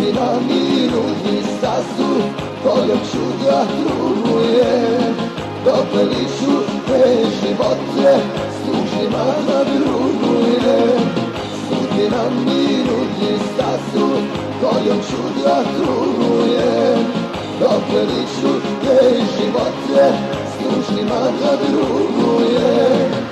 na miru i stazu kojom ću da trubujem. Dokle lišu te živote s tužnjima da drugujem. Sudi na miru i stazu kojom ću da trubujem. Dokle lišu te živote s tužnjima da drugujem.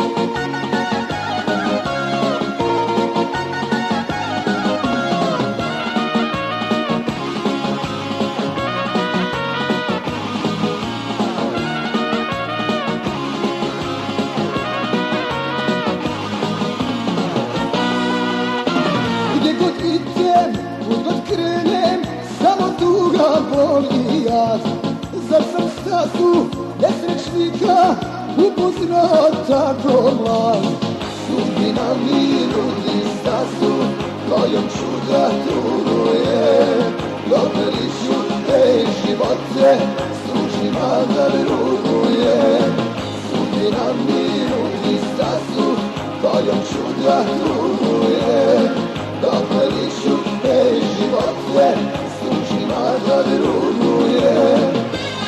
Zar sam stazu nesrećnika upoznao tako mlad? Sudbina mi nudi stazu kojom ću da trubujem. Dokle lišu te živote s tužnjima da drugujem. Sudbina mi nudi stazu kojom ću da trubujem. Dokle lišu te živote s tužnjima da drugujem.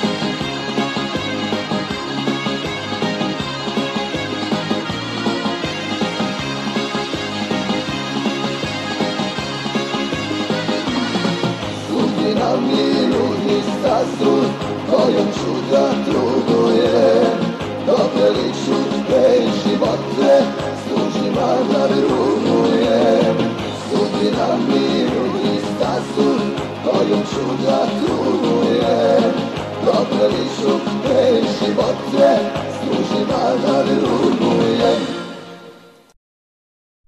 Na miru i stazu kojom ću da trubujem. Dokle lišu te živote s tužnjima da drugujem. Sudi na miru i stazu kojom ću da trubujem. Dokle lišu te živote